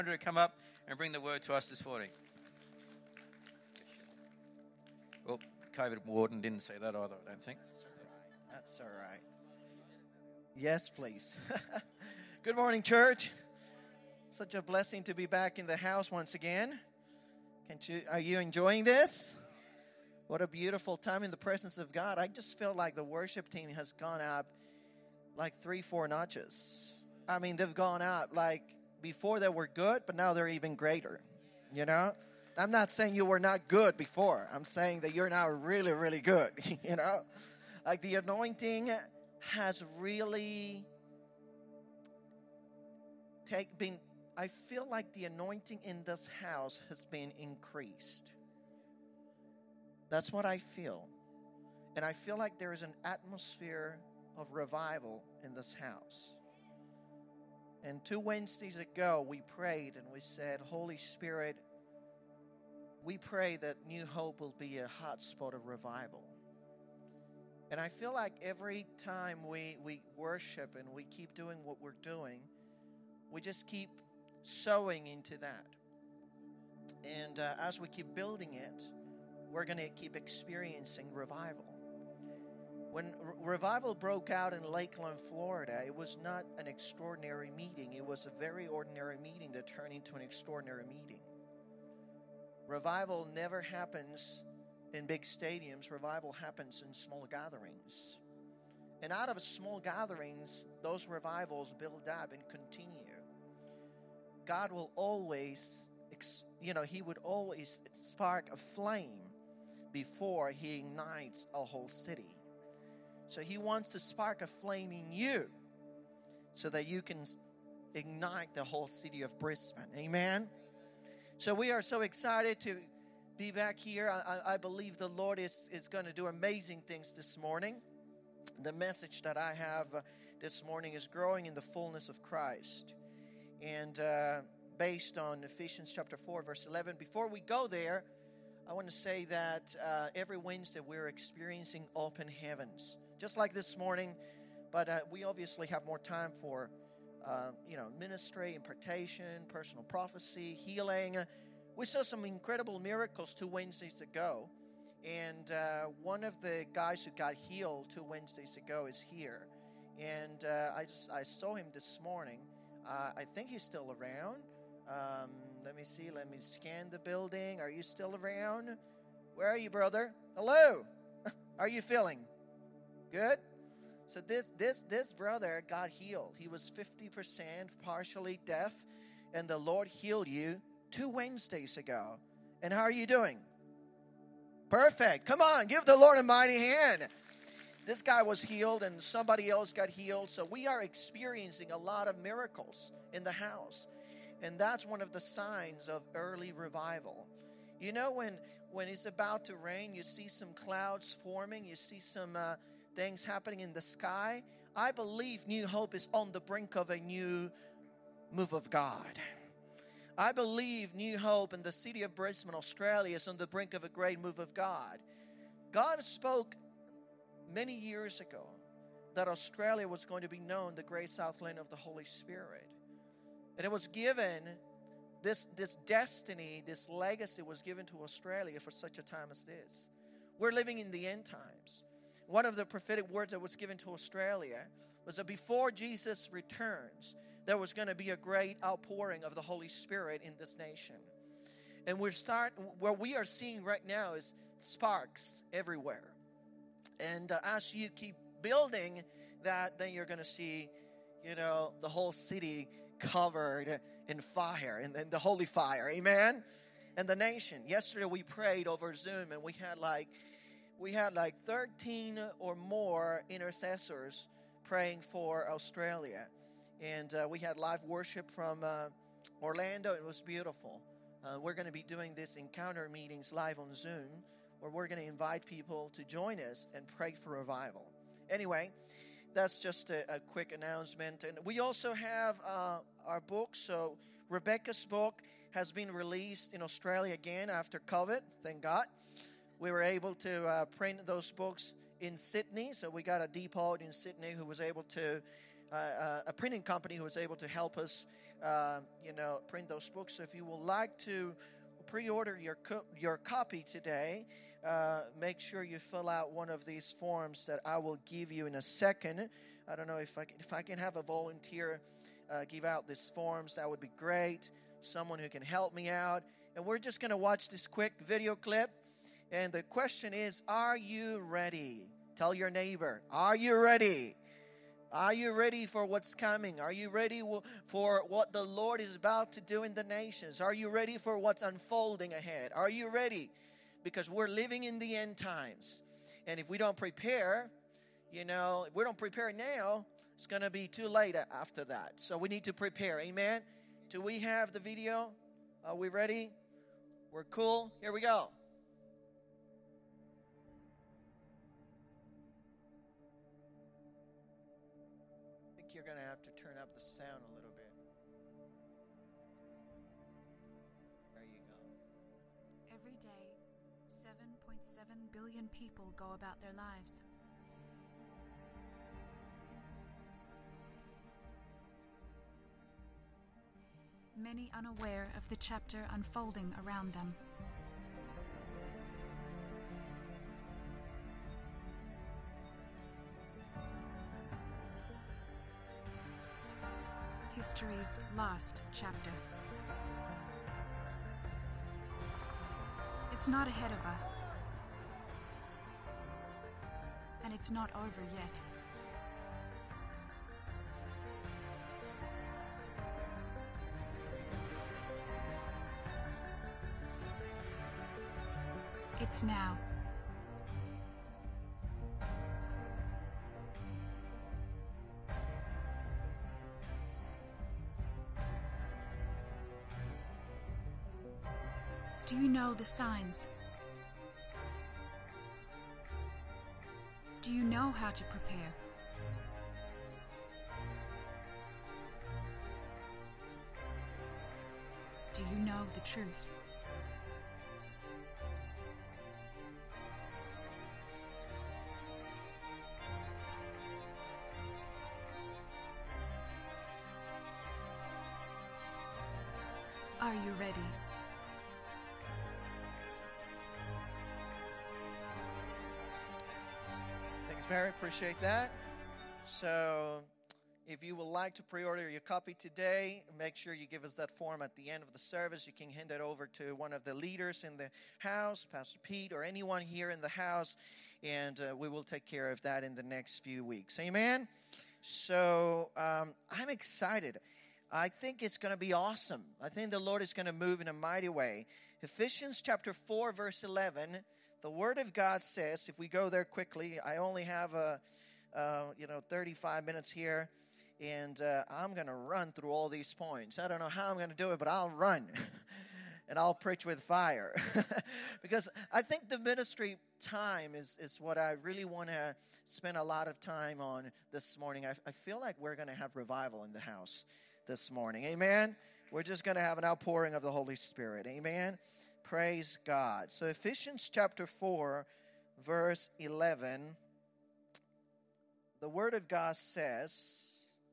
To come up and bring the word to us this morning. Well, COVID warden didn't say that either, I don't think. That's all right. Yes, please. Good morning, church. Such a blessing to be back in the house once again. Are you enjoying this? What a beautiful time in the presence of God. I just feel like the worship team has gone up like 3-4 notches. I mean, they've gone up like before they were good, but now they're even greater, you know? I'm not saying you were not good before. I'm saying that you're now really, really good, you know? Like the anointing has really I feel like the anointing in this house has been increased. That's what I feel. And I feel like there is an atmosphere of revival in this house. And 2 Wednesdays ago, we prayed and we said, Holy Spirit, we pray that New Hope will be a hotspot of revival. And I feel like every time we worship and we keep doing what we're doing, we just keep sowing into that. And as we keep building it, we're going to keep experiencing revival. When revival broke out in Lakeland, Florida, it was not an extraordinary meeting. It was a very ordinary meeting that turned into an extraordinary meeting. Revival never happens in big stadiums. Revival happens in small gatherings. And out of small gatherings, those revivals build up and continue. God will always, He would always spark a flame before He ignites a whole city. So He wants to spark a flame in you so that you can ignite the whole city of Brisbane. Amen? So we are so excited to be back here. I believe the Lord is going to do amazing things this morning. The message that I have this morning is growing in the fullness of Christ. And based on Ephesians chapter 4, verse 11. Before we go there, I want to say that every Wednesday we're experiencing open heavens. Just like this morning, but we obviously have more time for, ministry, impartation, personal prophecy, healing. We saw some incredible miracles 2 Wednesdays ago, and one of the guys who got healed 2 Wednesdays ago is here, and I saw him this morning. I think he's still around. Let me see. Let me scan the building. Are you still around? Where are you, brother? Hello. How are you feeling? Good? So this brother got healed. He was 50% partially deaf, and the Lord healed you 2 Wednesdays ago. And how are you doing? Perfect. Come on, give the Lord a mighty hand. This guy was healed, and somebody else got healed. So we are experiencing a lot of miracles in the house. And that's one of the signs of early revival. You know, when it's about to rain, you see some clouds forming, you see some things happening in the sky. I believe New Hope is on the brink of a new move of God. I believe New Hope in the city of Brisbane, Australia is on the brink of a great move of God. God spoke many years ago that Australia was going to be known the great Southland of the Holy Spirit. And it was given, this destiny, this legacy was given to Australia for such a time as this. We're living in the end times. One of the prophetic words that was given to Australia was that before Jesus returns, there was going to be a great outpouring of the Holy Spirit in this nation. And what we are seeing right now is sparks everywhere. And as you keep building that, then you're going to see, the whole city covered in fire, in the holy fire. Amen? And the nation. Yesterday we prayed over Zoom, and we had like 13 or more intercessors praying for Australia. And we had live worship from Orlando. It was beautiful. We're going to be doing this encounter meetings live on Zoom, where we're going to invite people to join us and pray for revival. Anyway, that's just a quick announcement. And we also have our book. So Rebecca's book has been released in Australia again after COVID. Thank God. We were able to print those books in Sydney. So we got a depot in Sydney who was able to a printing company who was able to help us, print those books. So if you would like to pre-order your copy today, make sure you fill out one of these forms that I will give you in a second. I don't know if I can have a volunteer give out these forms. That would be great. Someone who can help me out. And we're just going to watch this quick video clip. And the question is, are you ready? Tell your neighbor, are you ready? Are you ready for what's coming? Are you ready for what the Lord is about to do in the nations? Are you ready for what's unfolding ahead? Are you ready? Because we're living in the end times. And if we don't prepare, if we don't prepare now, it's going to be too late after that. So we need to prepare. Amen? Do we have the video? Are we ready? We're cool? Here we go. I think you're going to have to turn up the sound a little bit. There you go. Every day, 7.7 billion people go about their lives. Many unaware of the chapter unfolding around them. History's last chapter. It's not ahead of us. And it's not over yet. It's now. Do you know the signs? Do you know how to prepare? Do you know the truth? Are you ready? Thanks, Mary. Appreciate that. So, if you would like to pre-order your copy today, make sure you give us that form at the end of the service. You can hand it over to one of the leaders in the house, Pastor Pete, or anyone here in the house, and we will take care of that in the next few weeks. Amen? So, I'm excited. I think it's going to be awesome. I think the Lord is going to move in a mighty way. Ephesians chapter 4, verse 11, the Word of God says, if we go there quickly, I only have 35 minutes here, and I'm going to run through all these points. I don't know how I'm going to do it, but I'll run, and I'll preach with fire. Because I think the ministry time is what I really want to spend a lot of time on this morning. I feel like we're going to have revival in the house this morning. Amen? We're just going to have an outpouring of the Holy Spirit. Amen? Praise God. So Ephesians chapter 4, verse 11, the Word of God says,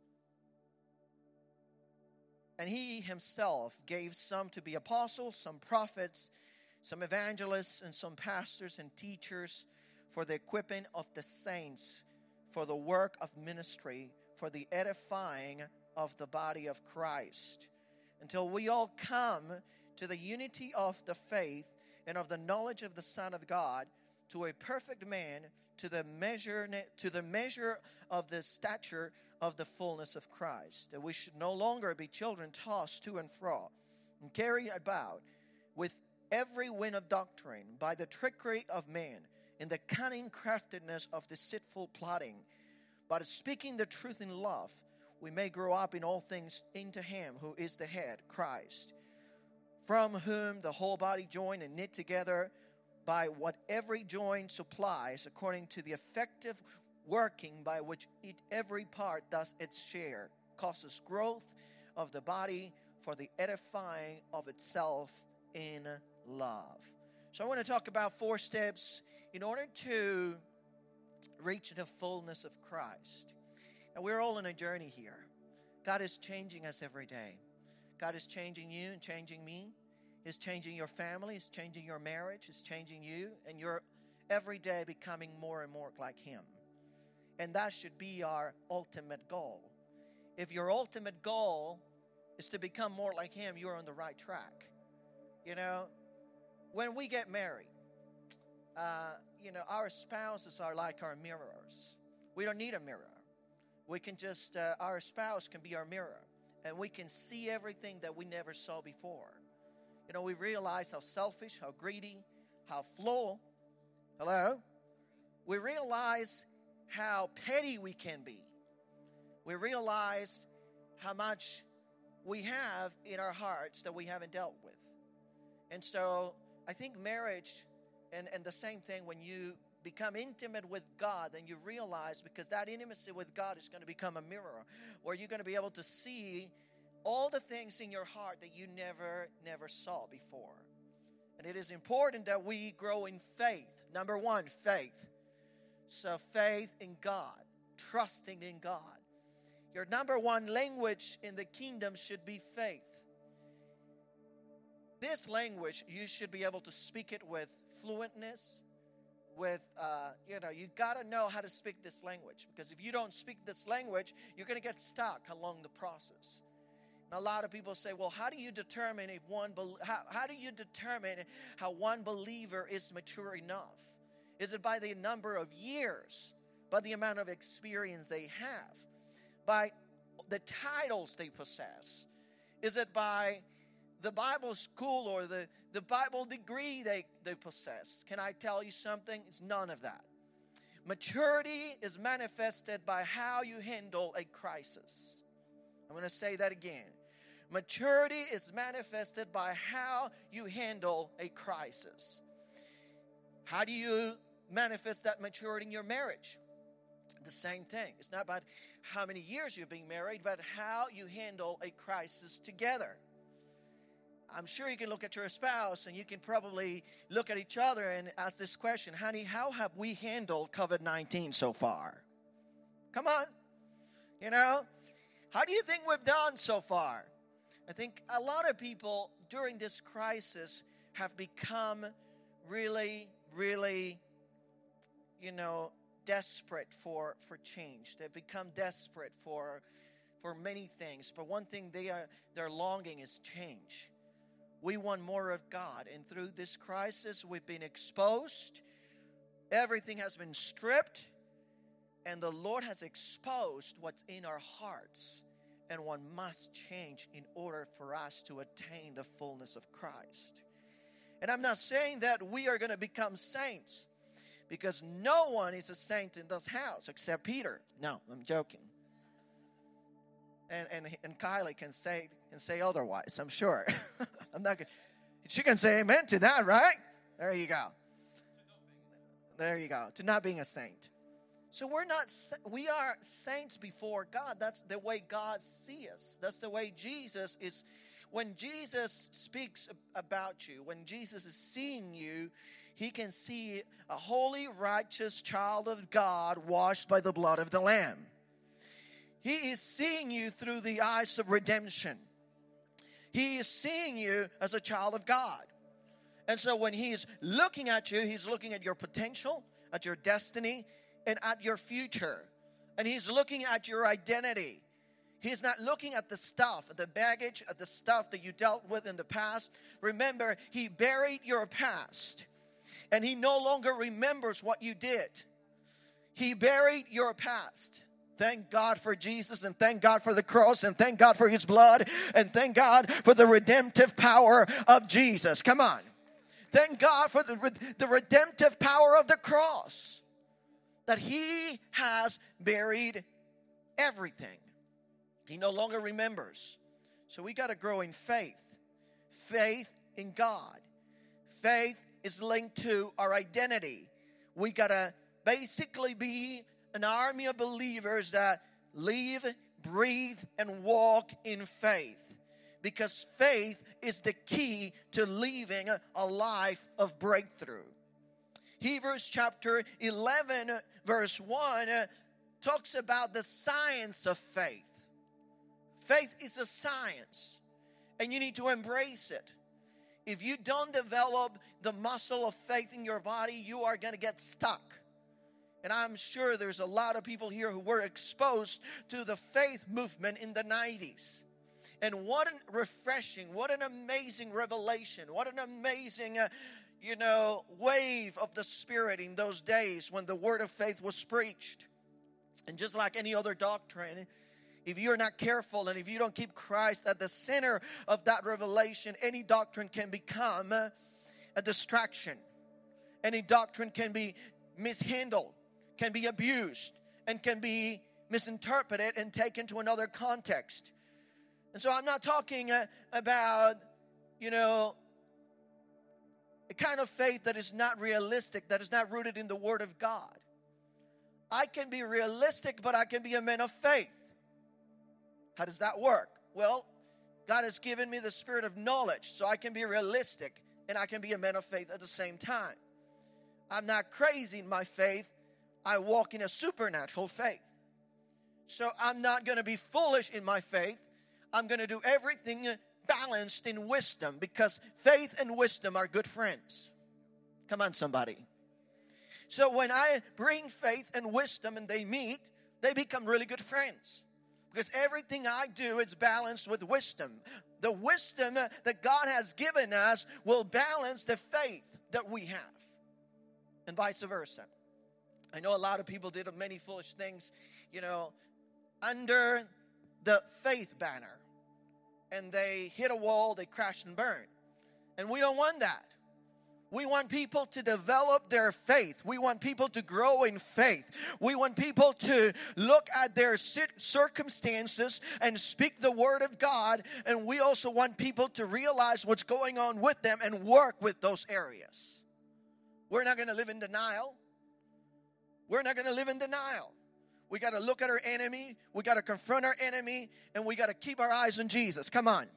and He Himself gave some to be apostles, some prophets, some evangelists, and some pastors and teachers for the equipping of the saints, for the work of ministry, for the edifying of the body of Christ, until we all come to the unity of the faith and of the knowledge of the Son of God, to a perfect man, to the measure of the stature of the fullness of Christ, that we should no longer be children tossed to and fro and carried about with every wind of doctrine by the trickery of man, in the cunning craftedness of deceitful plotting, but speaking the truth in love, we may grow up in all things into Him who is the head, Christ, from whom the whole body joined and knit together by what every joint supplies, according to the effective working by which every part does its share, causes growth of the body for the edifying of itself in love. So I want to talk about 4 steps in order to reach the fullness of Christ. And we're all on a journey here. God is changing us every day. God is changing you and changing me. He's changing your family. He's changing your marriage. He's changing you. And you're every day becoming more and more like Him. And that should be our ultimate goal. If your ultimate goal is to become more like Him, you're on the right track. You know, when we get married, our spouses are like our mirrors. We don't need a mirror. We can just, our spouse can be our mirror. And we can see everything that we never saw before. You know, we realize how selfish, how greedy, how flawed. Hello? We realize how petty we can be. We realize how much we have in our hearts that we haven't dealt with. And so I think marriage and the same thing when you become intimate with God, then you realize, because that intimacy with God is going to become a mirror where you're going to be able to see all the things in your heart that you never saw before. And it is important that we grow in faith. Number one, faith. So faith in God, trusting in God. Your number one language in the kingdom should be faith. This language, you should be able to speak it with fluentness, with, you got to know how to speak this language. Because if you don't speak this language, you're going to get stuck along the process. And a lot of people say, well, how do you determine how do you determine how one believer is mature enough? Is it by the number of years? By the amount of experience they have? By the titles they possess? Is it by the Bible school or the Bible degree they possess? Can I tell you something? It's none of that. Maturity is manifested by how you handle a crisis. I'm going to say that again. Maturity is manifested by how you handle a crisis. How do you manifest that maturity in your marriage? The same thing. It's not about how many years you've been married, but how you handle a crisis together. I'm sure you can look at your spouse and you can probably look at each other and ask this question, honey, how have we handled COVID-19 so far? Come on. You know, how do you think we've done so far? I think a lot of people during this crisis have become really, really, desperate for change. They've become desperate for many things. But one thing they're longing is change. We want more of God. And through this crisis, we've been exposed. Everything has been stripped. And the Lord has exposed what's in our hearts. And one must change in order for us to attain the fullness of Christ. And I'm not saying that we are going to become saints, because no one is a saint in this house except Peter. No, I'm joking. And Kylie can say otherwise, I'm sure. I'm not. She can say amen to that, right? There you go. There you go. To not being a saint. So we are saints before God. That's the way God sees us. That's the way Jesus is. When Jesus speaks about you, when Jesus is seeing you, He can see a holy, righteous child of God washed by the blood of the Lamb. He is seeing you through the eyes of redemption. He is seeing you as a child of God. And so when He's looking at you, He's looking at your potential, at your destiny, and at your future. And He's looking at your identity. He's not looking at the stuff, at the baggage, at the stuff that you dealt with in the past. Remember, He buried your past. And He no longer remembers what you did. He buried your past. Thank God for Jesus, and thank God for the cross, and thank God for His blood, and thank God for the redemptive power of Jesus. Come on. Thank God for the redemptive power of the cross. That He has buried everything. He no longer remembers. So we got to grow in faith. Faith in God. Faith is linked to our identity. We got to basically be an army of believers that live, breathe, and walk in faith. Because faith is the key to living a life of breakthrough. Hebrews chapter 11 verse 1 talks about the science of faith. Faith is a science, and you need to embrace it. If you don't develop the muscle of faith in your body, you are going to get stuck. And I'm sure there's a lot of people here who were exposed to the faith movement in the 90s. And what an refreshing, what an amazing revelation, what an amazing, wave of the Spirit in those days when the word of faith was preached. And just like any other doctrine, if you're not careful and if you don't keep Christ at the center of that revelation, any doctrine can become a distraction. Any doctrine can be mishandled, can be abused, and can be misinterpreted and taken to another context. And so I'm not talking about, a kind of faith that is not realistic, that is not rooted in the Word of God. I can be realistic, but I can be a man of faith. How does that work? Well, God has given me the spirit of knowledge, so I can be realistic and I can be a man of faith at the same time. I'm not crazy in my faith. I walk in a supernatural faith. So I'm not going to be foolish in my faith. I'm going to do everything balanced in wisdom, because faith and wisdom are good friends. Come on, somebody. So when I bring faith and wisdom and they meet, they become really good friends. Because everything I do is balanced with wisdom. The wisdom that God has given us will balance the faith that we have. And vice versa. I know a lot of people did many foolish things, under the faith banner. And they hit a wall, they crashed and burned. And we don't want that. We want people to develop their faith. We want people to grow in faith. We want people to look at their circumstances and speak the word of God. And we also want people to realize what's going on with them and work with those areas. We're not going to live in denial. We're not going to live in denial. We got to look at our enemy. We got to confront our enemy. And we got to keep our eyes on Jesus. Come on.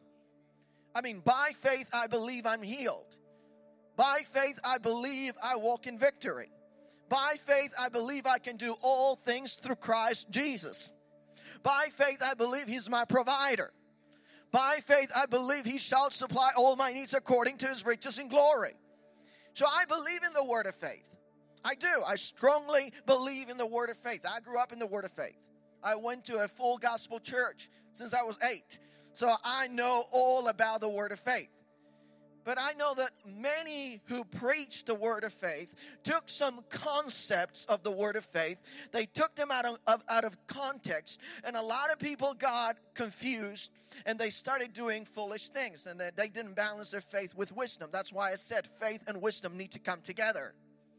By faith, I believe I'm healed. By faith, I believe I walk in victory. By faith, I believe I can do all things through Christ Jesus. By faith, I believe He's my provider. By faith, I believe He shall supply all my needs according to His riches in glory. So I believe in the word of faith. I do. I strongly believe in the word of faith. I grew up in the word of faith. I went to a full gospel church since I was 8. So I know all about the word of faith. But I know that many who preach the word of faith took some concepts of the word of faith. They took them out of context. And a lot of people got confused and they started doing foolish things. And they didn't balance their faith with wisdom. That's why I said faith and wisdom need to come together.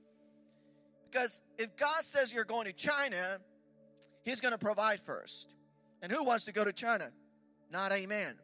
Because if God says you're going to China, He's going to provide first. And who wants to go to China? Not amen.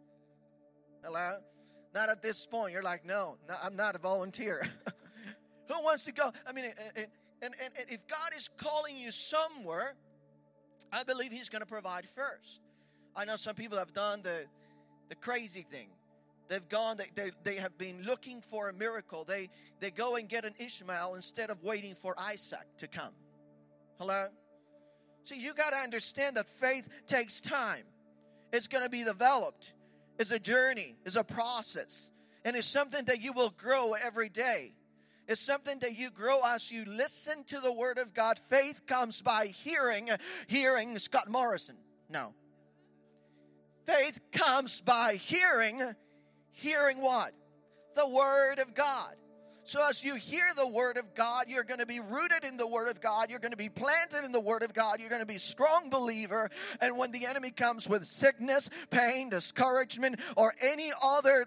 Hello? Not at this point. You're like, no, I'm not a volunteer. Who wants to go? And if God is calling you somewhere, I believe He's going to provide first. I know some people have done the crazy thing. They've gone, they have been looking for a miracle. They go and get an Ishmael instead of waiting for Isaac to come. Hello? See, you got to understand that faith takes time. It's going to be developed. It's a journey. It's a process. And it's something that you will grow every day. It's something that you grow as you listen to the word of God. Faith comes by hearing Scott Morrison. No. Faith comes by hearing what? The word of God. So as you hear the word of God, you're going to be rooted in the word of God. You're going to be planted in the word of God. You're going to be a strong believer. And when the enemy comes with sickness, pain, discouragement, or any other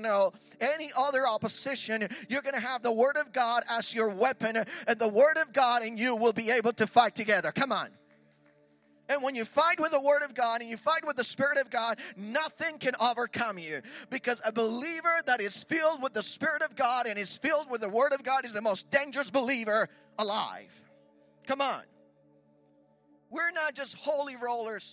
opposition, you're going to have the word of God as your weapon. And the word of God and you will be able to fight together. Come on. And when you fight with the word of God and you fight with the Spirit of God, nothing can overcome you. Because a believer that is filled with the Spirit of God and is filled with the word of God is the most dangerous believer alive. Come on. We're not just holy rollers.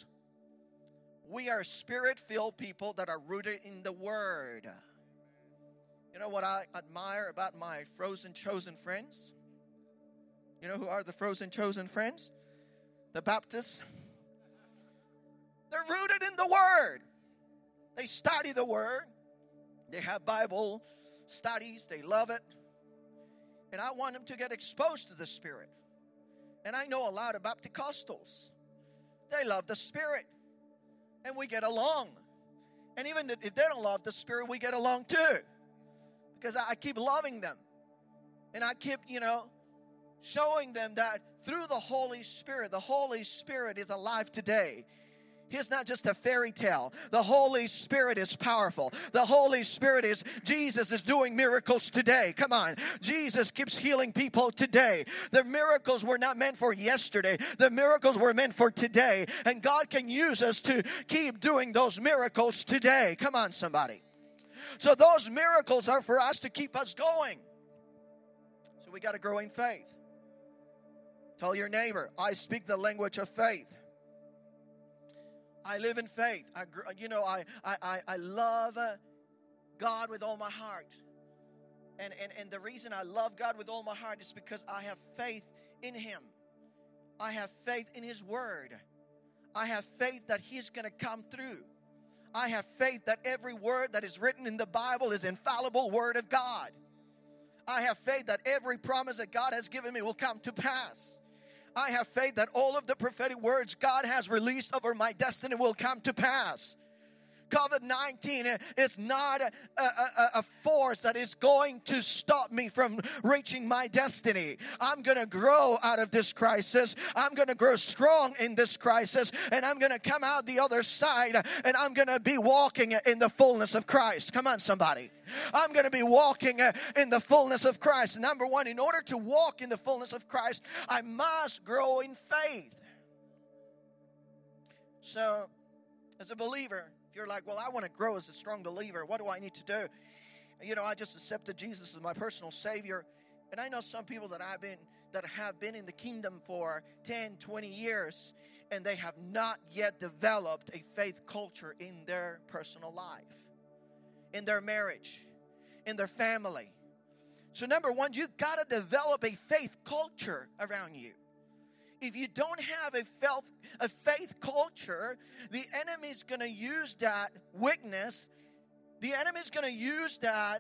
We are Spirit-filled people that are rooted in the word. You know what I admire about my frozen chosen friends? You know who are the frozen chosen friends? The Baptists, they're rooted in the Word. They study the Word. They have Bible studies. They love it. And I want them to get exposed to the Spirit. And I know a lot of Bapticostals. They love the Spirit. And we get along. And even if they don't love the Spirit, we get along too. Because I keep loving them. And I keep, showing them that through the Holy Spirit is alive today. He's not just a fairy tale. The Holy Spirit is powerful. The Holy Spirit is, Jesus is doing miracles today. Come on. Jesus keeps healing people today. The miracles were not meant for yesterday. The miracles were meant for today. And God can use us to keep doing those miracles today. Come on, somebody. So those miracles are for us to keep us going. So we got to grow in faith. Tell your neighbor, I speak the language of faith. I live in faith. I love God with all my heart. And the reason I love God with all my heart is because I have faith in Him. I have faith in His Word. I have faith that He's going to come through. I have faith that every word that is written in the Bible is infallible Word of God. I have faith that every promise that God has given me will come to pass. I have faith that all of the prophetic words God has released over my destiny will come to pass. COVID-19 is not a force that is going to stop me from reaching my destiny. I'm going to grow out of this crisis. I'm going to grow strong in this crisis. And I'm going to come out the other side. And I'm going to be walking in the fullness of Christ. Come on, somebody. I'm going to be walking in the fullness of Christ. Number one, in order to walk in the fullness of Christ, I must grow in faith. So, as a believer, you're like, well, I want to grow as a strong believer. What do I need to do? I just accepted Jesus as my personal Savior. And I know some people that have been in the kingdom for 10, 20 years, and they have not yet developed a faith culture in their personal life, in their marriage, in their family. So number one, you got to develop a faith culture around you. If you don't have a faith culture, the enemy is going to use that weakness. The enemy is going to use that,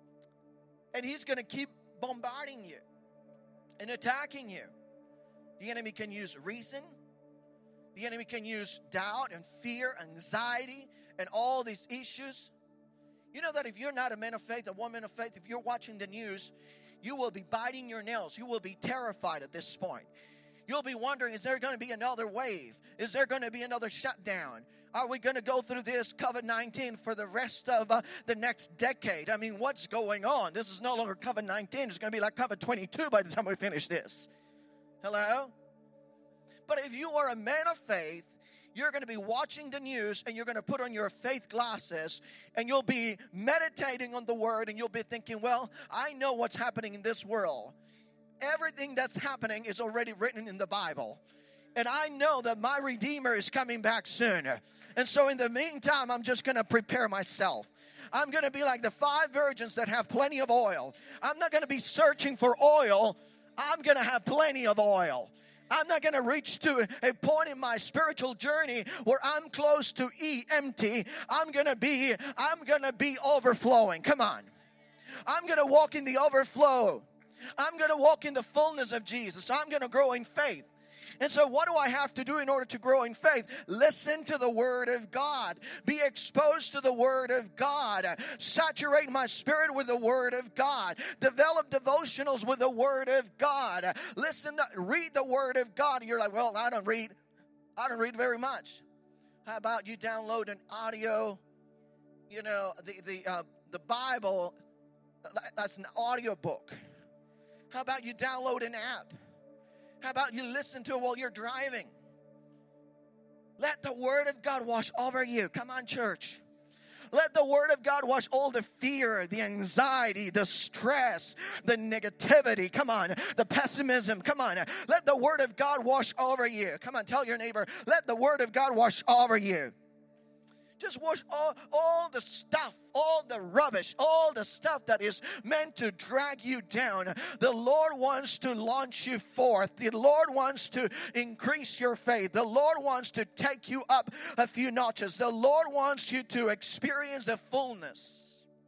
and he's going to keep bombarding you and attacking you. The enemy can use reason. The enemy can use doubt and fear, anxiety, and all these issues. You know that if you're not a man of faith, a woman of faith, if you're watching the news, you will be biting your nails. You will be terrified at this point. You'll be wondering, is there going to be another wave? Is there going to be another shutdown? Are we going to go through this COVID-19 for the rest of the next decade? I mean, what's going on? This is no longer COVID-19. It's going to be like COVID-22 by the time we finish this. Hello? But if you are a man of faith, you're going to be watching the news and you're going to put on your faith glasses and you'll be meditating on the Word and you'll be thinking, well, I know what's happening in this world. Everything that's happening is already written in the Bible. And I know that my Redeemer is coming back soon. And so in the meantime, I'm just going to prepare myself. I'm going to be like the 5 virgins that have plenty of oil. I'm not going to be searching for oil. I'm going to have plenty of oil. I'm not going to reach to a point in my spiritual journey where I'm close to empty. I'm going to be overflowing. Come on. I'm going to walk in the overflow. I'm going to walk in the fullness of Jesus. I'm going to grow in faith. And so what do I have to do in order to grow in faith? Listen to the Word of God. Be exposed to the Word of God. Saturate my spirit with the Word of God. Develop devotionals with the Word of God. Read the Word of God. And you're like, well, I don't read very much. How about you download an audio, the Bible, that's an audio book. How about you download an app? How about you listen to it while you're driving? Let the Word of God wash over you. Come on, church. Let the Word of God wash all the fear, the anxiety, the stress, the negativity. Come on, the pessimism. Come on. Let the Word of God wash over you. Come on, tell your neighbor, let the Word of God wash over you. Just wash all the stuff, all the rubbish, all the stuff that is meant to drag you down. The Lord wants to launch you forth. The Lord wants to increase your faith. The Lord wants to take you up a few notches. The Lord wants you to experience the fullness.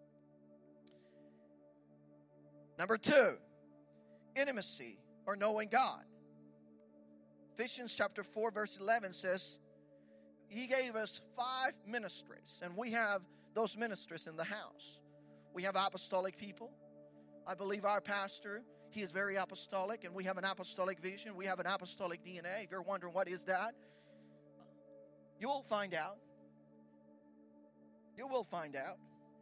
Number 2, intimacy or knowing God. Ephesians chapter 4 verse 11 says, He gave us 5 ministries, and we have those ministries in the house. We have apostolic people. I believe our pastor, he is very apostolic, and we have an apostolic vision. We have an apostolic DNA. If you're wondering what is that, you will find out. You will find out.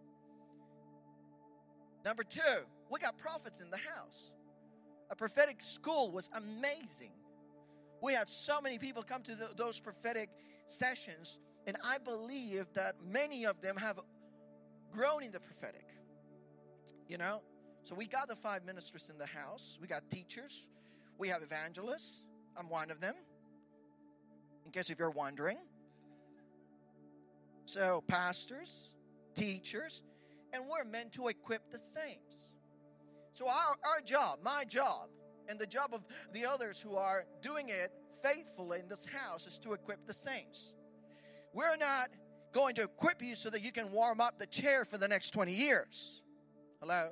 Number 2, we got prophets in the house. A prophetic school was amazing. We had so many people come to those prophetic sessions, and I believe that many of them have grown in the prophetic. You know? So we got the 5 ministers in the house. We got teachers. We have evangelists. I'm one of them, in case if you're wondering. So pastors, teachers, and we're meant to equip the saints. So our job, my job, and the job of the others who are doing it faithfully in this house is to equip the saints. We're not going to equip you so that you can warm up the chair for the next 20 years. Hello?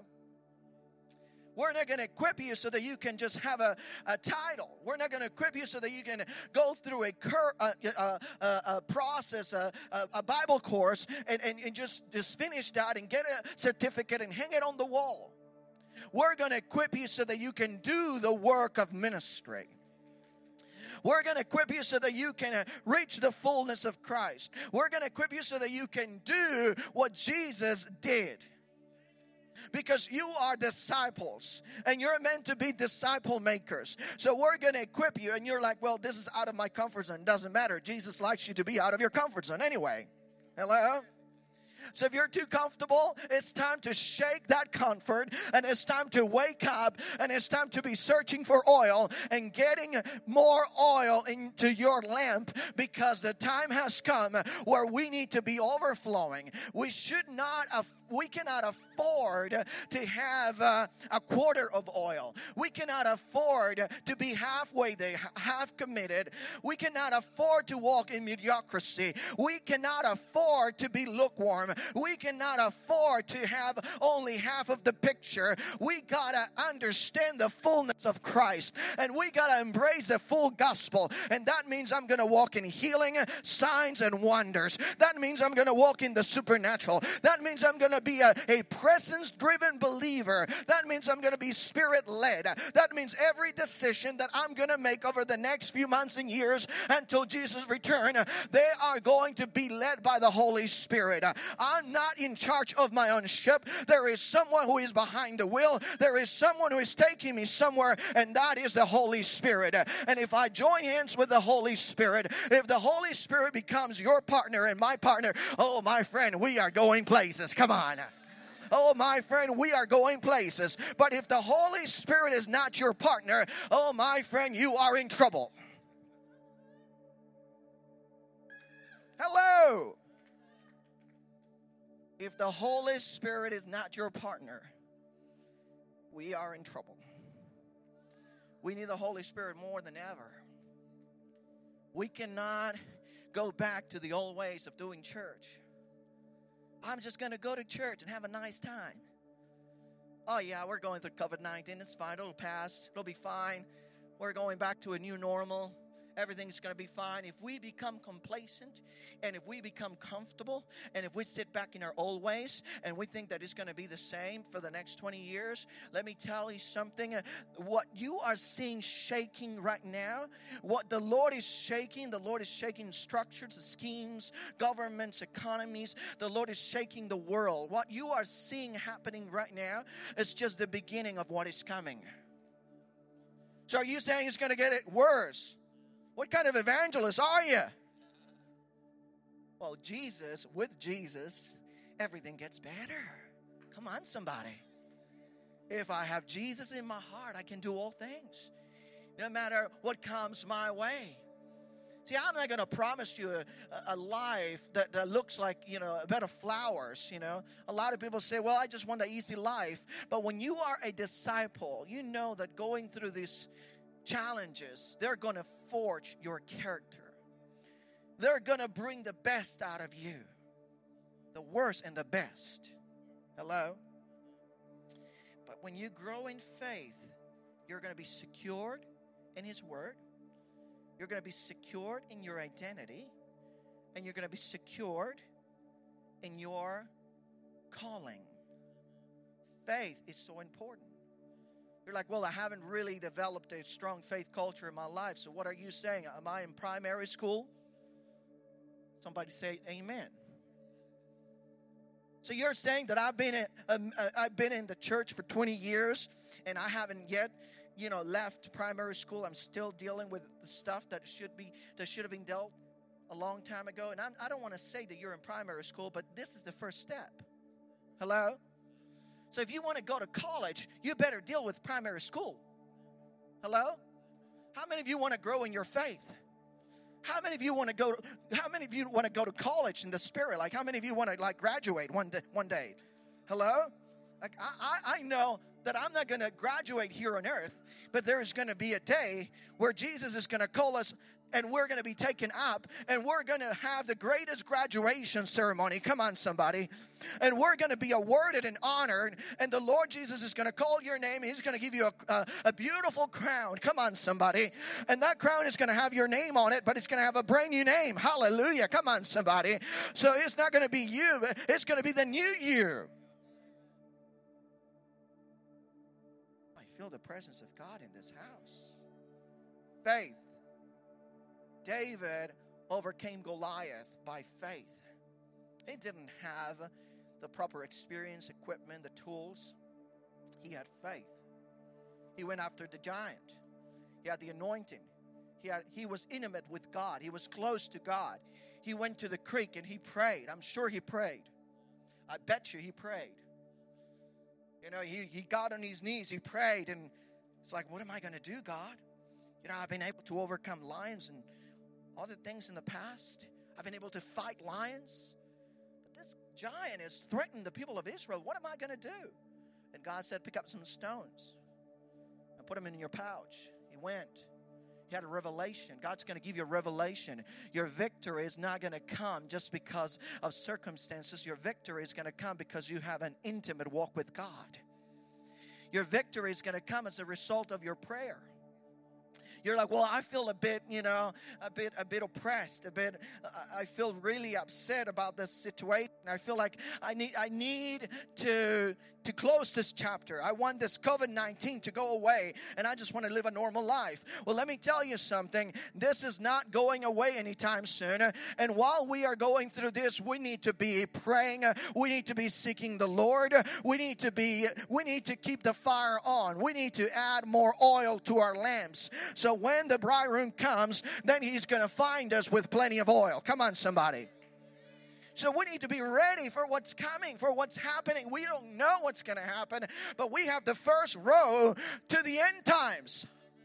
We're not going to equip you so that you can just have a title. We're not going to equip you so that you can go through a process, a Bible course, and just finish that and get a certificate and hang it on the wall. We're going to equip you so that you can do the work of ministry. We're going to equip you so that you can reach the fullness of Christ. We're going to equip you so that you can do what Jesus did. Because you are disciples, and you're meant to be disciple makers. So we're going to equip you, and you're like, well, this is out of my comfort zone. Doesn't matter. Jesus likes you to be out of your comfort zone anyway. Hello? So if you're too comfortable, it's time to shake that comfort, and it's time to wake up, and it's time to be searching for oil and getting more oil into your lamp, because the time has come where we need to be overflowing. We cannot afford to have a quarter of oil. We cannot afford to be halfway there, half committed. We cannot afford to walk in mediocrity. We cannot afford to be lukewarm. We cannot afford to have only half of the picture. We gotta understand the fullness of Christ, and we gotta embrace the full gospel. And that means I'm gonna walk in healing, signs, and wonders. That means I'm gonna walk in the supernatural. That means I'm gonna be a presence-driven believer. That means I'm going to be spirit-led. That means every decision that I'm going to make over the next few months and years until Jesus' return, they are going to be led by the Holy Spirit. I'm not in charge of my own ship. There is someone who is behind the wheel. There is someone who is taking me somewhere, and that is the Holy Spirit. And if I join hands with the Holy Spirit, if the Holy Spirit becomes your partner and my partner, oh, my friend, we are going places. Come on. Oh, my friend, we are going places. But if the Holy Spirit is not your partner, oh, my friend, you are in trouble. Hello. If the Holy Spirit is not your partner, we are in trouble. We need the Holy Spirit more than ever. We cannot go back to the old ways of doing church. I'm just going to go to church and have a nice time. Oh, yeah, we're going through COVID-19. It's fine. It'll pass. It'll be fine. We're going back to a new normal. Everything's going to be fine. If we become complacent, and if we become comfortable, and if we sit back in our old ways, and we think that it's going to be the same for the next 20 years, let me tell you something. What you are seeing shaking right now, what the Lord is shaking structures, schemes, governments, economies. The Lord is shaking the world. What you are seeing happening right now is just the beginning of what is coming. So are you saying it's going to get worse? What kind of evangelist are you? Well, with Jesus, everything gets better. Come on, somebody. If I have Jesus in my heart, I can do all things, no matter what comes my way. See, I'm not going to promise you a life that looks like, a bed of flowers, A lot of people say, well, I just want an easy life. But when you are a disciple, you know that going through these challenges, they're going to forge your character. They're going to bring the best out of you. The worst and the best. Hello? But when you grow in faith, you're going to be secured in His Word. You're going to be secured in your identity. And you're going to be secured in your calling. Faith is so important. You're like, well, I haven't really developed a strong faith culture in my life. So what are you saying? Am I in primary school? Somebody say amen. So you're saying that I've been in the church for 20 years and I haven't yet left primary school. I'm still dealing with the stuff that should have been dealt a long time ago. And I don't want to say that you're in primary school, but this is the first step. Hello? So if you want to go to college, you better deal with primary school. Hello? How many of you want to grow in your faith? How many of you want to go to college in the Spirit? Like, how many of you want to graduate one day? Hello? Like, I know that I'm not going to graduate here on earth, but there is going to be a day where Jesus is going to call us and we're going to be taken up and we're going to have the greatest graduation ceremony. Come on, somebody. And we're going to be awarded and honored, and the Lord Jesus is going to call your name. He's going to give you a beautiful crown. Come on, somebody. And that crown is going to have your name on it, but it's going to have a brand new name. Hallelujah. Come on, somebody. So it's not going to be you. It's going to be the new year. I feel the presence of God in this house. Faith. David overcame Goliath by faith. He didn't have the proper experience, equipment, the tools. He had faith. He went after the giant. He had the anointing. He was intimate with God. He was close to God. He went to the creek and he prayed. I'm sure he prayed. I bet you he prayed. He got on his knees. He prayed, and it's like, what am I going to do, God? I've been able to overcome lions and other things in the past. I've been able to fight lions. But this giant has threatened the people of Israel. What am I going to do? And God said, pick up some stones and put them in your pouch. He went. He had a revelation. God's going to give you a revelation. Your victory is not going to come just because of circumstances. Your victory is going to come because you have an intimate walk with God. Your victory is going to come as a result of your prayer. You're like, well, I feel a bit oppressed, I feel really upset about this situation. I feel like I need to close this chapter. I want this COVID-19 to go away, and I just want to live a normal life. Well, let me tell you something. This is not going away anytime soon. And while we are going through this, we need to be praying. We need to be seeking the Lord. We need to keep the fire on. We need to add more oil to our lamps. So when the bridegroom comes, then he's going to find us with plenty of oil. Come on, somebody. So we need to be ready for what's coming, for what's happening. We don't know what's going to happen, but we have the first row to the end times.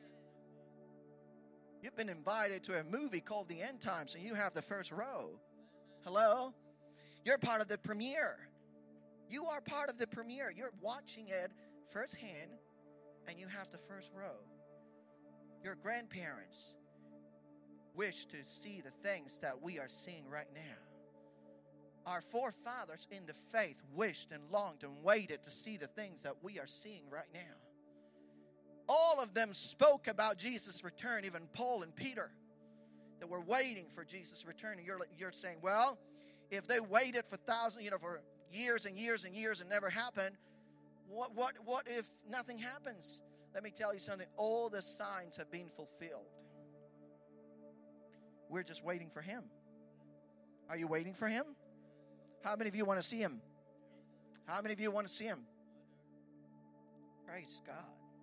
You've been invited to a movie called The End Times, and you have the first row. Hello? You're part of the premiere. You are part of the premiere. You're watching it firsthand, and you have the first row. Your grandparents wish to see the things that we are seeing right now. Our forefathers in the faith wished and longed and waited to see the things that we are seeing right now. All of them spoke about Jesus' return, even Paul and Peter, that were waiting for Jesus' return. And you're saying, well, if they waited for for years and years and years and never happened, what if nothing happens? Let me tell you something. All the signs have been fulfilled. We're just waiting for Him. Are you waiting for Him? How many of you want to see Him? How many of you want to see Him? Praise God.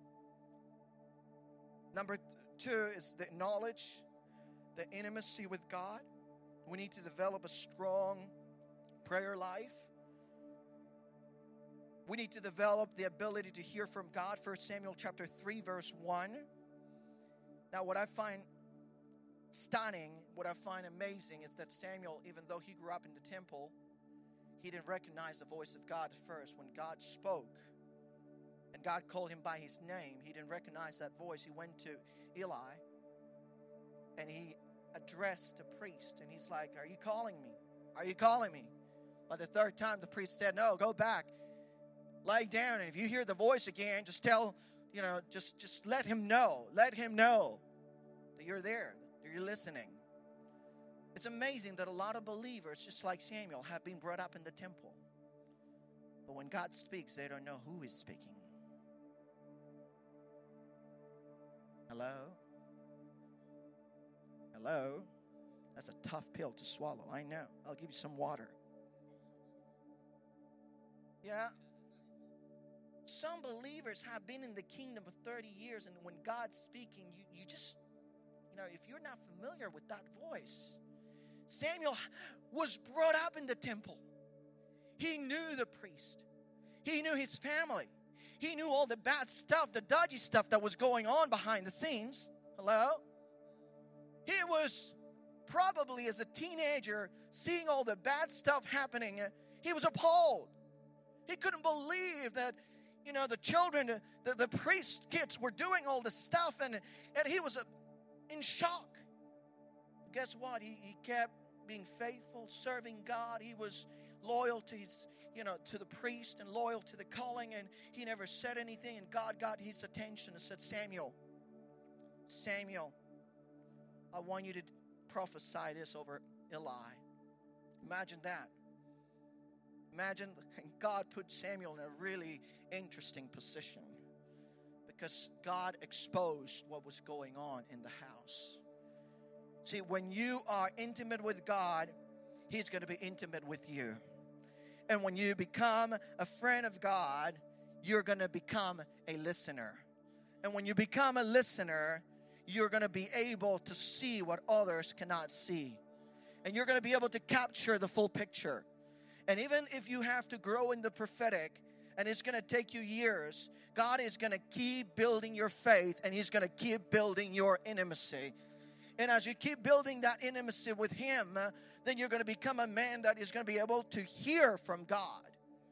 Number 2 is the knowledge, the intimacy with God. We need to develop a strong prayer life. We need to develop the ability to hear from God. 1 Samuel chapter 3, verse 1. Now, what I find stunning, what I find amazing is that Samuel, even though he grew up in the temple, he didn't recognize the voice of God at first. When God spoke and God called him by his name, he didn't recognize that voice. He went to Eli and he addressed the priest, and he's like, "Are you calling me? Are you calling me?" But the third time the priest said, "No, go back, lay down, and if you hear the voice again, just tell, just let him know that you're there, that you're listening." It's amazing that a lot of believers, just like Samuel, have been brought up in the temple, but when God speaks, they don't know who is speaking. Hello? That's a tough pill to swallow, I know. I'll give you some water. Yeah. Some believers have been in the kingdom for 30 years, and when God's speaking, you just, if you're not familiar with that voice. Samuel was brought up in the temple. He knew the priest. He knew his family. He knew all the bad stuff, the dodgy stuff that was going on behind the scenes. Hello? He was probably, as a teenager, seeing all the bad stuff happening. He was appalled. He couldn't believe that, the children, the priest kids were doing all this stuff, and he was in shock. Guess what? He kept being faithful, serving God. He was loyal to his, to the priest and loyal to the calling, and he never said anything, and God got his attention and said, Samuel, I want you to prophesy this over Eli. Imagine that. Imagine God put Samuel in a really interesting position because God exposed what was going on in the house. See, when you are intimate with God, He's going to be intimate with you. And when you become a friend of God, you're going to become a listener. And when you become a listener, you're going to be able to see what others cannot see. And you're going to be able to capture the full picture. And even if you have to grow in the prophetic, and it's going to take you years, God is going to keep building your faith, and He's going to keep building your intimacy. And as you keep building that intimacy with Him, then you're going to become a man that is going to be able to hear from God.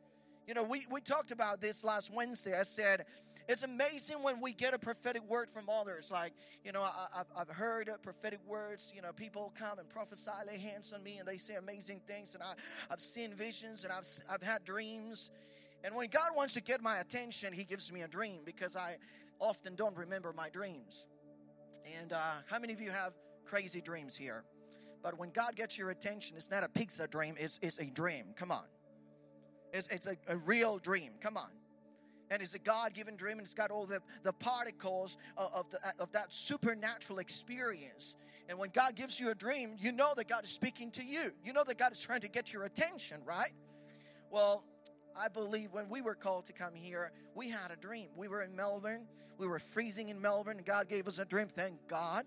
We talked about this last Wednesday. I said, it's amazing when we get a prophetic word from others. Like, I've heard prophetic words. People come and prophesy, lay hands on me, and they say amazing things. And I've seen visions, and I've had dreams. And when God wants to get my attention, He gives me a dream because I often don't remember my dreams. And how many of you have crazy dreams here? But when God gets your attention, it's not a pizza dream. It's a dream. Come on. It's a real dream. Come on. And it's a God-given dream, and it's got all the particles of that supernatural experience. And when God gives you a dream, you know that God is speaking to you. You know that God is trying to get your attention, right? Well, I believe when we were called to come here, we had a dream. We were in Melbourne. We were freezing in Melbourne, and God gave us a dream. Thank God.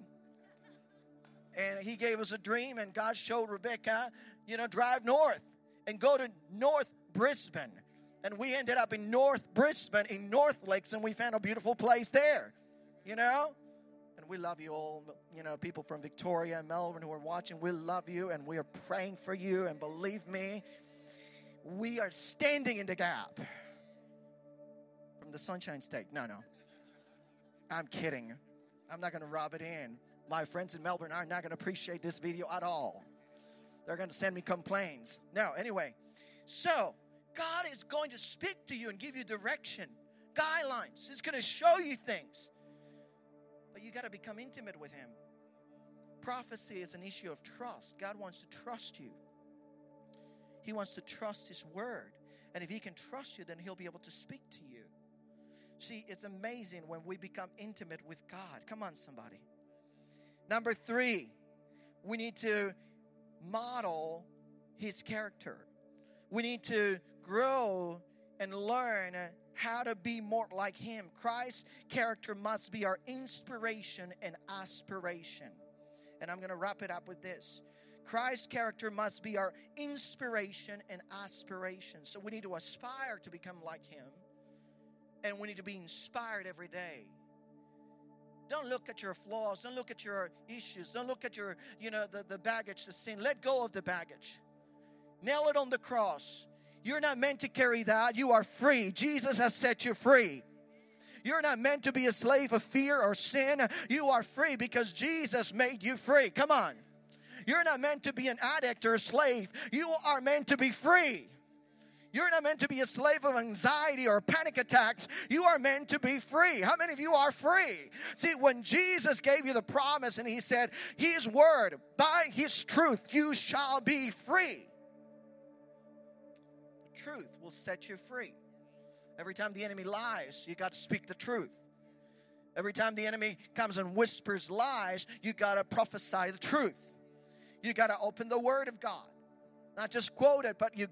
And He gave us a dream, and God showed Rebecca, drive north and go to North Brisbane. And we ended up in North Brisbane, in North Lakes, and we found a beautiful place there, And we love you all, people from Victoria and Melbourne who are watching. We love you, and we are praying for you. And believe me, we are standing in the gap. From the Sunshine State. No. I'm kidding. I'm not going to rub it in. My friends in Melbourne are not going to appreciate this video at all. They're going to send me complaints. No, anyway. So, God is going to speak to you and give you direction, guidelines. He's going to show you things. But you got to become intimate with Him. Prophecy is an issue of trust. God wants to trust you. He wants to trust His word. And if He can trust you, then He'll be able to speak to you. See, it's amazing when we become intimate with God. Come on, somebody. Number 3, we need to model His character. We need to grow and learn how to be more like Him. Christ's character must be our inspiration and aspiration. And I'm going to wrap it up with this. Christ's character must be our inspiration and aspiration. So we need to aspire to become like Him. And we need to be inspired every day. Don't look at your flaws. Don't look at your issues. Don't look at your, the baggage, the sin. Let go of the baggage. Nail it on the cross. You're not meant to carry that. You are free. Jesus has set you free. You're not meant to be a slave of fear or sin. You are free because Jesus made you free. Come on. You're not meant to be an addict or a slave. You are meant to be free. You're not meant to be a slave of anxiety or panic attacks. You are meant to be free. How many of you are free? See, when Jesus gave you the promise and He said, His word, by His truth, you shall be free. The truth will set you free. Every time the enemy lies, you got to speak the truth. Every time the enemy comes and whispers lies, you got to prophesy the truth. You got to open the word of God. Not just quote it, but the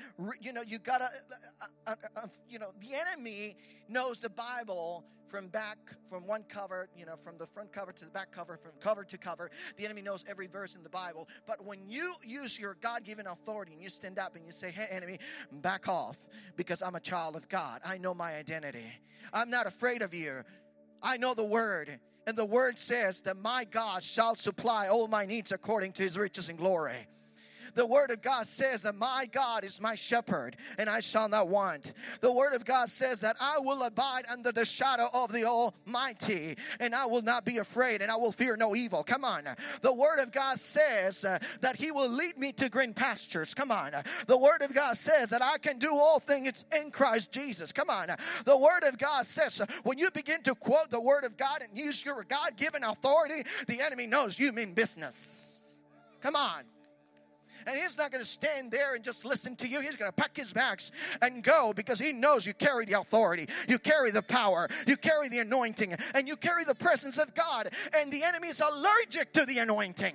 enemy knows the Bible from one cover, from the front cover to the back cover, from cover to cover. The enemy knows every verse in the Bible. But when you use your God-given authority and you stand up and you say, hey, enemy, back off because I'm a child of God. I know my identity. I'm not afraid of you. I know the word. And the word says that my God shall supply all my needs according to His riches and glory. The word of God says that my God is my shepherd and I shall not want. The word of God says that I will abide under the shadow of the Almighty and I will not be afraid and I will fear no evil. Come on. The word of God says that He will lead me to green pastures. Come on. The word of God says that I can do all things in Christ Jesus. Come on. The word of God says when you begin to quote the word of God and use your God-given authority, the enemy knows you mean business. Come on. And he's not going to stand there and just listen to you. He's going to pack his bags and go because he knows you carry the authority. You carry the power. You carry the anointing. And you carry the presence of God. And the enemy is allergic to the anointing.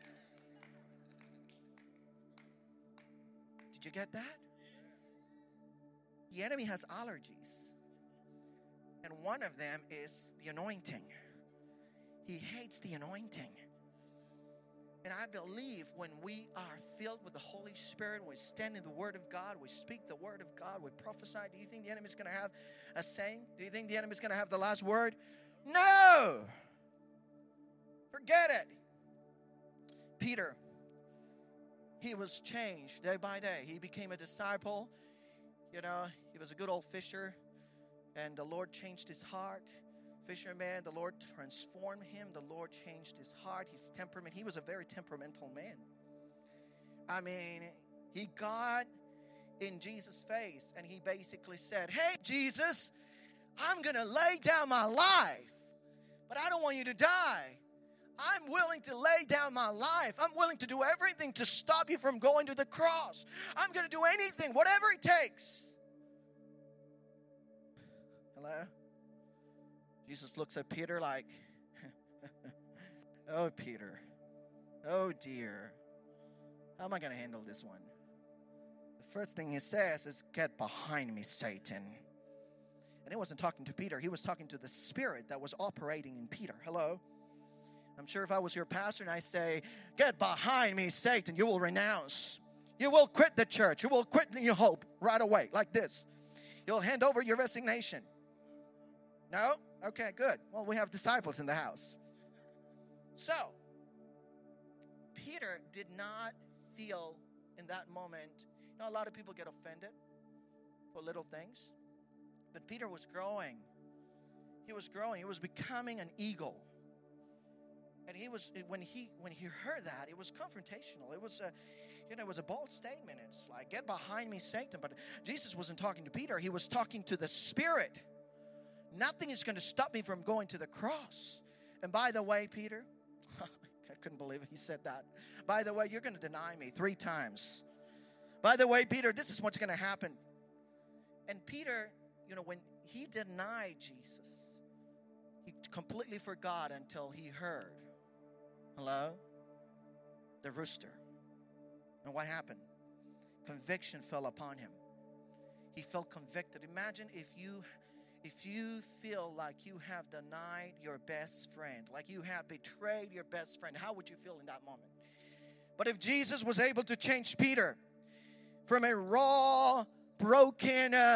Did you get that? The enemy has allergies. And one of them is the anointing. He hates the anointing. And I believe when we are filled with the Holy Spirit, we stand in the Word of God, we speak the Word of God, we prophesy. Do you think the enemy is going to have a saying? Do you think the enemy is going to have the last word? No! Forget it. Peter, he was changed day by day. He became a disciple. He was a good old fisher. And the Lord changed his heart. Fisherman, the Lord transformed him. The Lord changed his heart, his temperament. He was a very temperamental man. I mean, he got in Jesus' face and he basically said, hey, Jesus, I'm going to lay down my life, but I don't want you to die. I'm willing to lay down my life. I'm willing to do everything to stop you from going to the cross. I'm going to do anything, whatever it takes. Hello? Jesus looks at Peter like, oh, Peter, oh, dear, how am I going to handle this one? The first thing he says is, get behind me, Satan. And he wasn't talking to Peter. He was talking to the spirit that was operating in Peter. Hello? I'm sure if I was your pastor and I say, get behind me, Satan, you will renounce. You will quit the church. You will quit your hope right away, like this. You'll hand over your resignation. No? Okay, good. Well, we have disciples in the house. So, Peter did not feel in that moment, a lot of people get offended for little things. But Peter was growing. He was growing. He was becoming an eagle. And he was, when he heard that, it was confrontational. It was a bold statement. It's like, get behind me, Satan. But Jesus wasn't talking to Peter. He was talking to the Spirit. Nothing is going to stop me from going to the cross. And by the way, Peter, I couldn't believe it. He said that. By the way, you're going to deny me 3 times. By the way, Peter, this is what's going to happen. And Peter, when he denied Jesus, he completely forgot until he heard, hello, the rooster. And what happened? Conviction fell upon him. He felt convicted. Imagine if you feel like you have denied your best friend, like you have betrayed your best friend, how would you feel in that moment? But if Jesus was able to change Peter from a raw, broken,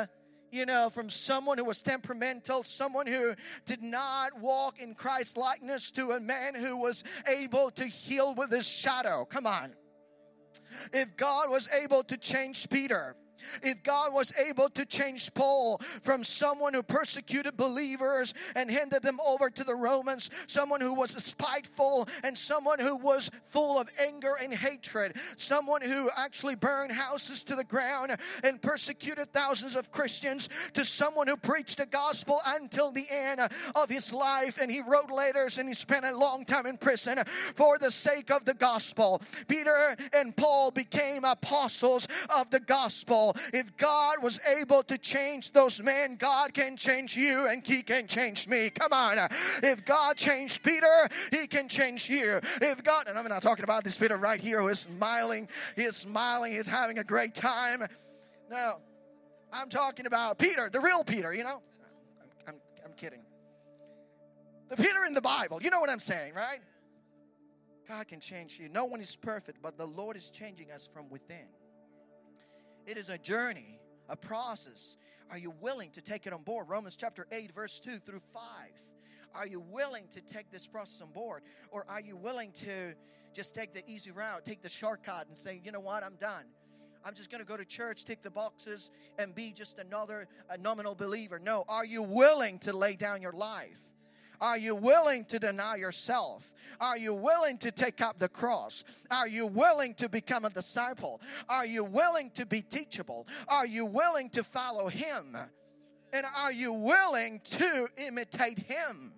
from someone who was temperamental, someone who did not walk in Christ's likeness, to a man who was able to heal with his shadow. Come on. If God was able to change Peter, if God was able to change Paul from someone who persecuted believers and handed them over to the Romans, someone who was spiteful and someone who was full of anger and hatred, someone who actually burned houses to the ground and persecuted thousands of Christians, to someone who preached the gospel until the end of his life, and he wrote letters and he spent a long time in prison for the sake of the gospel. Peter and Paul became apostles of the gospel. If God was able to change those men, God can change you and He can change me. Come on. If God changed Peter, He can change you. If God, and I'm not talking about this Peter right here who is smiling, he's having a great time. No, I'm talking about Peter, the real Peter, I'm kidding. The Peter in the Bible, you know what I'm saying, right? God can change you. No one is perfect, but the Lord is changing us from within. It is a journey, a process. Are you willing to take it on board? Romans chapter 8, verse 2 through 5. Are you willing to take this process on board? Or are you willing to just take the easy route, take the shortcut and say, you know what, I'm done. I'm just going to go to church, tick the boxes, and be just a nominal believer. No, are you willing to lay down your life? Are you willing to deny yourself? Are you willing to take up the cross? Are you willing to become a disciple? Are you willing to be teachable? Are you willing to follow Him? And are you willing to imitate Him?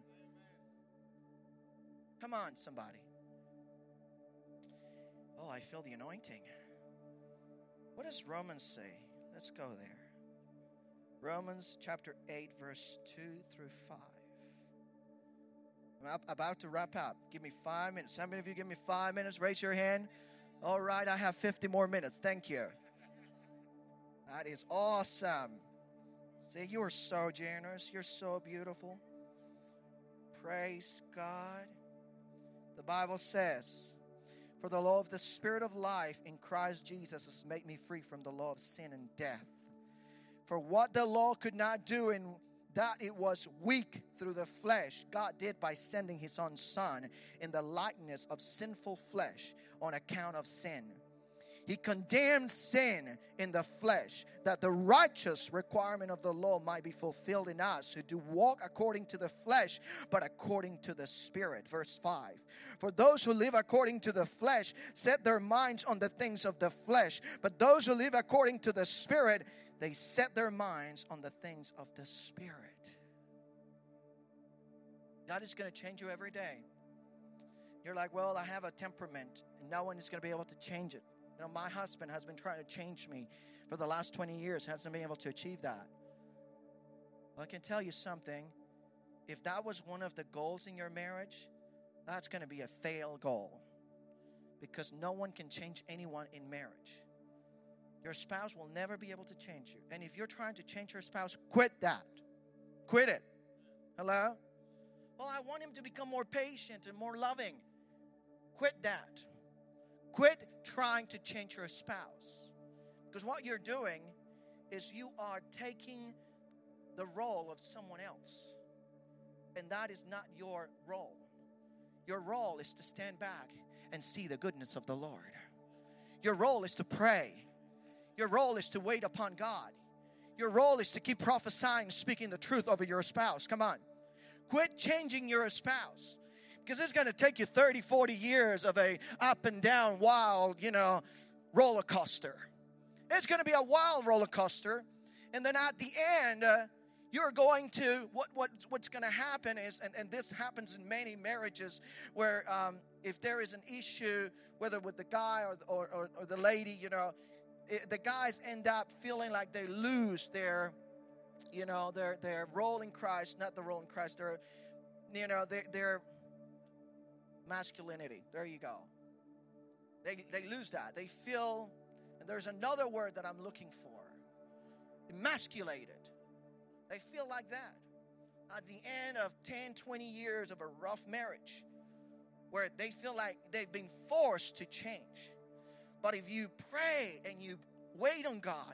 Come on, somebody. Oh, I feel the anointing. What does Romans say? Let's go there. Romans chapter 8, verse 2 through 5. I'm about to wrap up. Give me 5 minutes. How many of you give me 5 minutes? Raise your hand. All right, I have 50 more minutes. Thank you. That is awesome. See, you are so generous. You're so beautiful. Praise God. The Bible says, for the law of the Spirit of life in Christ Jesus has made me free from the law of sin and death. For what the law could not do in that it was weak through the flesh, God did by sending His own Son in the likeness of sinful flesh on account of sin. He condemned sin in the flesh, that the righteous requirement of the law might be fulfilled in us who do walk according to the flesh, but according to the Spirit. Verse 5. For those who live according to the flesh set their minds on the things of the flesh, but those who live according to the Spirit, they set their minds on the things of the Spirit. God is going to change you every day. You're like, well, I have a temperament, and no one is going to be able to change it. My husband has been trying to change me for the last 20 years, hasn't been able to achieve that. Well, I can tell you something. If that was one of the goals in your marriage, that's going to be a failed goal, because no one can change anyone in marriage. Your spouse will never be able to change you. And if you're trying to change your spouse, quit that. Quit it. Hello? Well, I want him to become more patient and more loving. Quit that. Quit trying to change your spouse. Because what you're doing is you are taking the role of someone else. And that is not your role. Your role is to stand back and see the goodness of the Lord. Your role is to pray. Your role is to wait upon God. Your role is to keep prophesying, speaking the truth over your spouse. Come on. Quit changing your spouse. Because it's going to take you 30, 40 years of a up and down wild, roller coaster. It's going to be a wild roller coaster. And then at the end, you're going to, what's going to happen is, and this happens in many marriages, where if there is an issue, whether with the guy or the lady, the guys end up feeling like they lose their role in Christ, not the role in Christ, their masculinity. There you go. They lose that. They feel, and there's another word that I'm looking for, emasculated. They feel like that at the end of 10, 20 years of a rough marriage, where they feel like they've been forced to change. But if you pray and you wait on God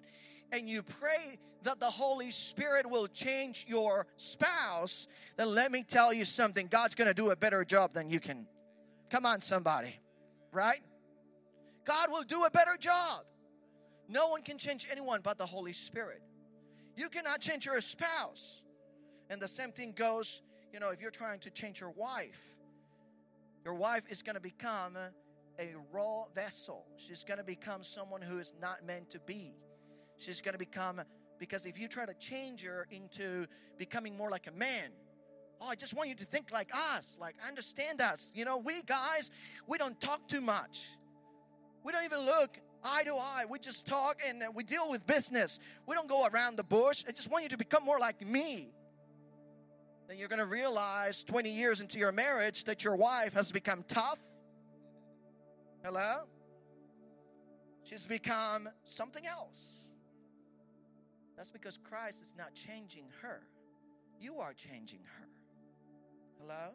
and you pray that the Holy Spirit will change your spouse, then let me tell you something. God's going to do a better job than you can. Come on, somebody. Right? God will do a better job. No one can change anyone but the Holy Spirit. You cannot change your spouse. And the same thing goes, if you're trying to change your wife is going to become a raw vessel. She's going to become someone who is not meant to be. She's going to become, because if you try to change her into becoming more like a man, I just want you to think like us, like understand us. We guys, we don't talk too much. We don't even look eye to eye. We just talk and we deal with business. We don't go around the bush. I just want you to become more like me. Then you're going to realize 20 years into your marriage that your wife has become tough. Hello? She's become something else. That's because Christ is not changing her. You are changing her. Hello?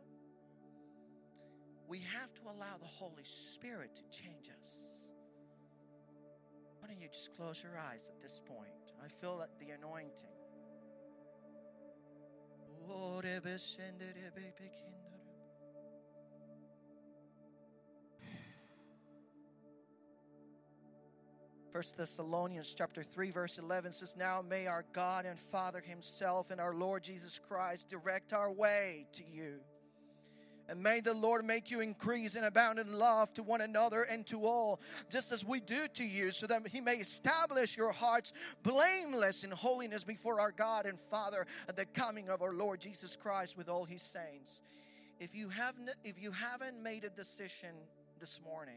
We have to allow the Holy Spirit to change us. Why don't you just close your eyes at this point? I feel like the anointing. First Thessalonians chapter 3 verse 11 says, "Now may our God and Father himself and our Lord Jesus Christ direct our way to you. And may the Lord make you increase and abound in love to one another and to all, just as we do to you, so that he may establish your hearts blameless in holiness before our God and Father at the coming of our Lord Jesus Christ with all his saints." If you haven't made a decision this morning,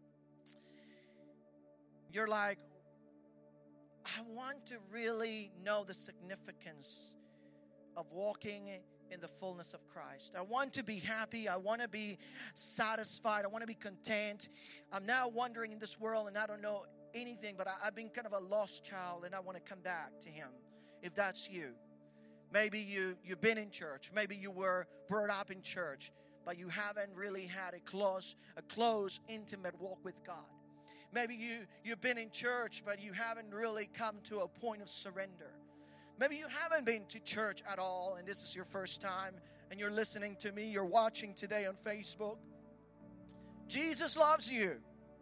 you're like, I want to really know the significance of walking in the fullness of Christ. I want to be happy. I want to be satisfied. I want to be content. I'm now wandering in this world and I don't know anything, but I've been kind of a lost child and I want to come back to him. If that's you, maybe you've been in church. Maybe you were brought up in church, but you haven't really had a close, intimate walk with God. Maybe you've been in church, but you haven't really come to a point of surrender. Maybe you haven't been to church at all, and this is your first time, and you're listening to me, you're watching today on Facebook. Jesus loves you.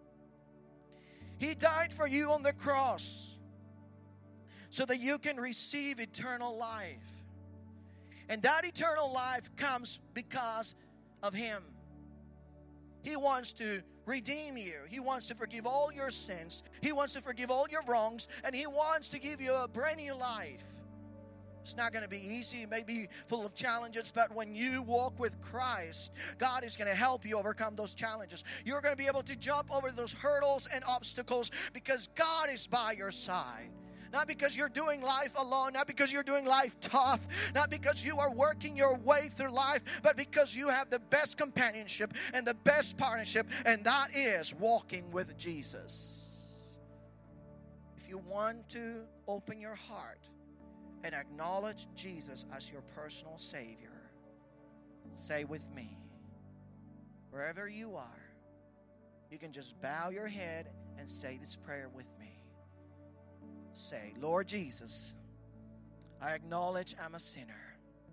He died for you on the cross so that you can receive eternal life. And that eternal life comes because of him. He wants to redeem you. He wants to forgive all your sins. He wants to forgive all your wrongs. And he wants to give you a brand new life. It's not going to be easy. It may be full of challenges. But when you walk with Christ, God is going to help you overcome those challenges. You're going to be able to jump over those hurdles and obstacles because God is by your side. Not because you're doing life alone, not because you're doing life tough, not because you are working your way through life, but because you have the best companionship and the best partnership, and that is walking with Jesus. If you want to open your heart and acknowledge Jesus as your personal Savior, say with me, wherever you are, you can just bow your head and say this prayer with me. Say, Lord Jesus, I acknowledge I'm a sinner.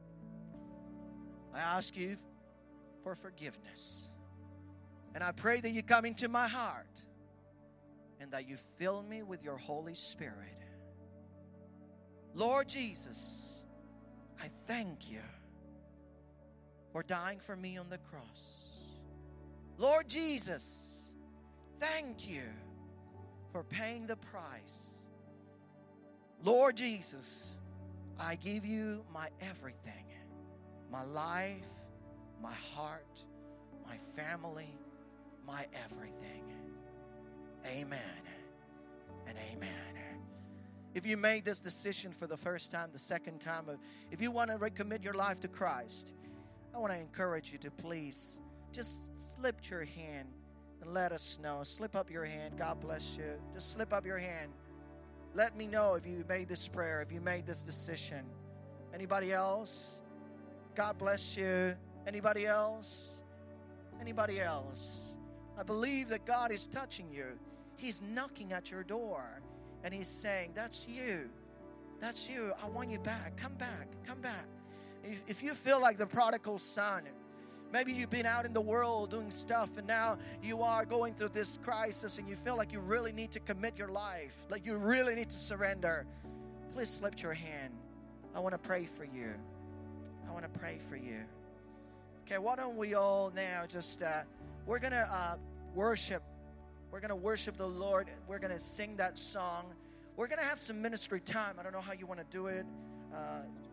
I ask you for forgiveness. And I pray that you come into my heart and that you fill me with your Holy Spirit. Lord Jesus, I thank you for dying for me on the cross. Lord Jesus, thank you for paying the price. Lord Jesus, I give you my everything, my life, my heart, my family, my everything. Amen and amen. If you made this decision for the first time, the second time, if you want to recommit your life to Christ, I want to encourage you to please just slip your hand and let us know. Slip up your hand. God bless you. Just slip up your hand. Let me know if you made this prayer, if you made this decision. Anybody else? God bless you. Anybody else? Anybody else? I believe that God is touching you. He's knocking at your door. And He's saying, that's you. That's you. I want you back. Come back. Come back. If you feel like the prodigal son, maybe you've been out in the world doing stuff and now you are going through this crisis and you feel like you really need to commit your life, like you really need to surrender, please lift your hand. I want to pray for you. I want to pray for you. Okay, why don't we all now just, we're going to worship. We're going to worship the Lord. We're going to sing that song. We're going to have some ministry time. I don't know how you want to do it.